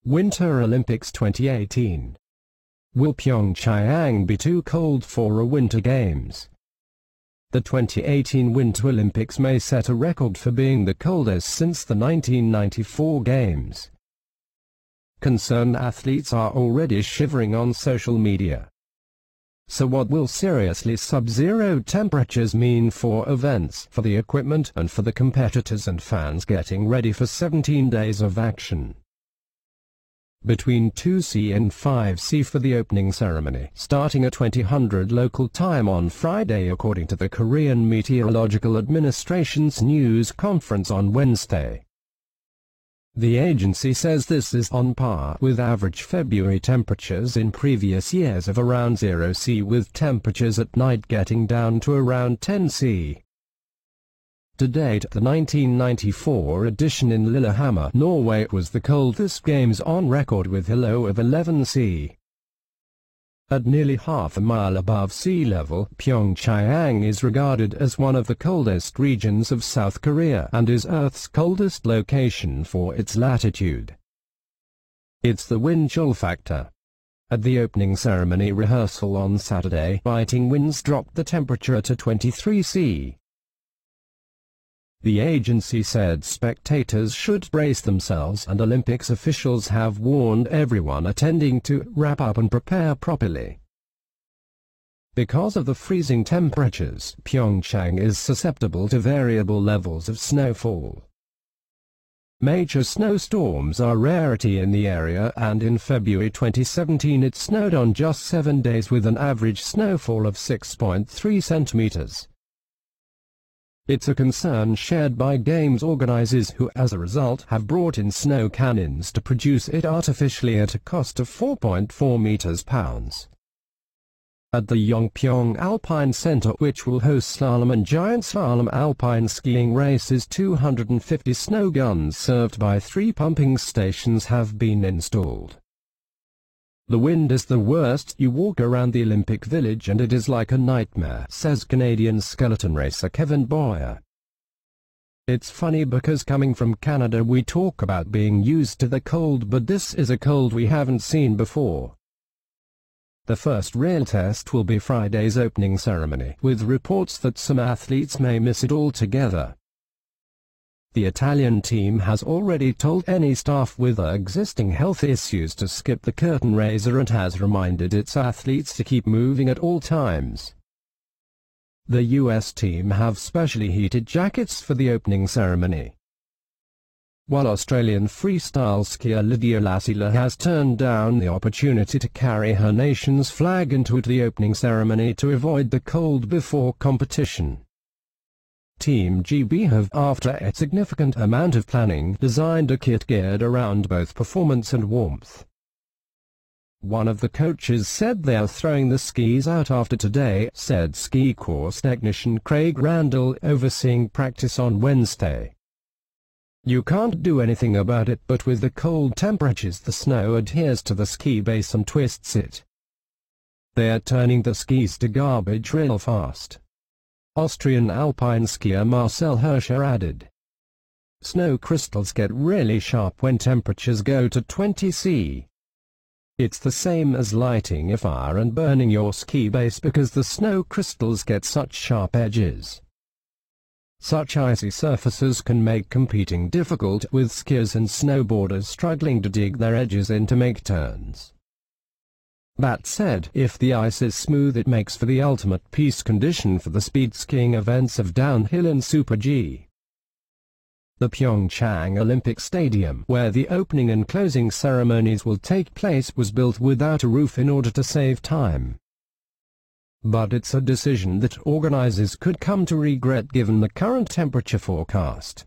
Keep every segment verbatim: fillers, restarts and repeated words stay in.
Winter Olympics twenty eighteen. Will Pyeongchang be too cold for a Winter Games? The twenty eighteen Winter Olympics may set a record for being the coldest since the nineteen ninety-four Games. Concerned athletes are already shivering on social media. So what will seriously sub-zero temperatures mean for events, for the equipment and for the competitors and fans getting ready for seventeen days of action? Between two C and five C for the opening ceremony, starting at twenty hundred local time on Friday according to the Korean Meteorological Administration's news conference on Wednesday. The agency says this is on par with average February temperatures in previous years of around zero C, with temperatures at night getting down to around ten C. To date, the nineteen ninety-four edition in Lillehammer, Norway, was the coldest Games on record with a low of eleven C. At nearly half a mile above sea level, Pyeongchang is regarded as one of the coldest regions of South Korea and is Earth's coldest location for its latitude. It's the wind chill factor. At the opening ceremony rehearsal on Saturday, biting winds dropped the temperature to twenty-three C. The agency said spectators should brace themselves, and Olympics officials have warned everyone attending to wrap up and prepare properly. Because of the freezing temperatures, Pyeongchang is susceptible to variable levels of snowfall. Major snowstorms are rarity in the area, and in February twenty seventeen it snowed on just seven days with an average snowfall of six point three centimeters. It's a concern shared by Games organizers, who as a result have brought in snow cannons to produce it artificially at a cost of four point four meters pounds. At the Yongpyong Alpine Center, which will host slalom and giant slalom alpine skiing races, two hundred fifty snow guns served by three pumping stations have been installed. The wind is the worst. You walk around the Olympic Village and it is like a nightmare, says Canadian skeleton racer Kevin Boyer. It's funny because coming from Canada we talk about being used to the cold, but this is a cold we haven't seen before. The first real test will be Friday's opening ceremony, with reports that some athletes may miss it altogether. The Italian team has already told any staff with existing health issues to skip the curtain raiser and has reminded its athletes to keep moving at all times. The U S team have specially heated jackets for the opening ceremony, while Australian freestyle skier Lydia Lassila has turned down the opportunity to carry her nation's flag into the opening ceremony to avoid the cold before competition. Team G B have, after a significant amount of planning, designed a kit geared around both performance and warmth. One of the coaches said they are throwing the skis out after today, said ski course technician Craig Randall, overseeing practice on Wednesday. You can't do anything about it, but with the cold temperatures the snow adheres to the ski base and twists it. They're turning the skis to garbage real fast. Austrian alpine skier Marcel Hirscher added. Snow crystals get really sharp when temperatures go to twenty C. It's the same as lighting a fire and burning your ski base because the snow crystals get such sharp edges. Such icy surfaces can make competing difficult, with skiers and snowboarders struggling to dig their edges in to make turns. That said, if the ice is smooth it makes for the ultimate peace condition for the speed skiing events of downhill and Super G. The Pyeongchang Olympic Stadium, where the opening and closing ceremonies will take place, was built without a roof in order to save time. But it's a decision that organizers could come to regret given the current temperature forecast.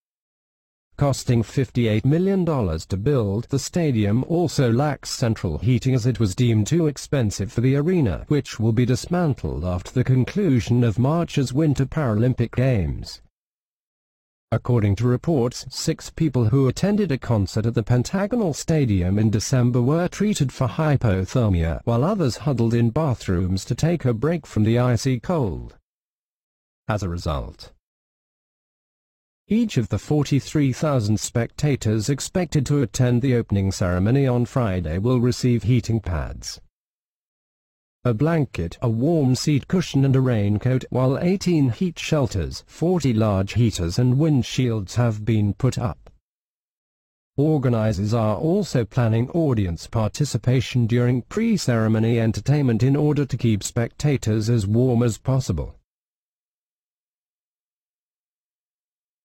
Costing fifty-eight million dollars to build, the stadium also lacks central heating as it was deemed too expensive for the arena, which will be dismantled after the conclusion of March's Winter Paralympic Games. According to reports, six people who attended a concert at the Pentagonal Stadium in December were treated for hypothermia, while others huddled in bathrooms to take a break from the icy cold. As a result, Each of the forty-three thousand spectators expected to attend the opening ceremony on Friday will receive heating pads, a blanket, a warm seat cushion and a raincoat, while eighteen heat shelters, forty large heaters and windshields have been put up. Organizers are also planning audience participation during pre-ceremony entertainment in order to keep spectators as warm as possible.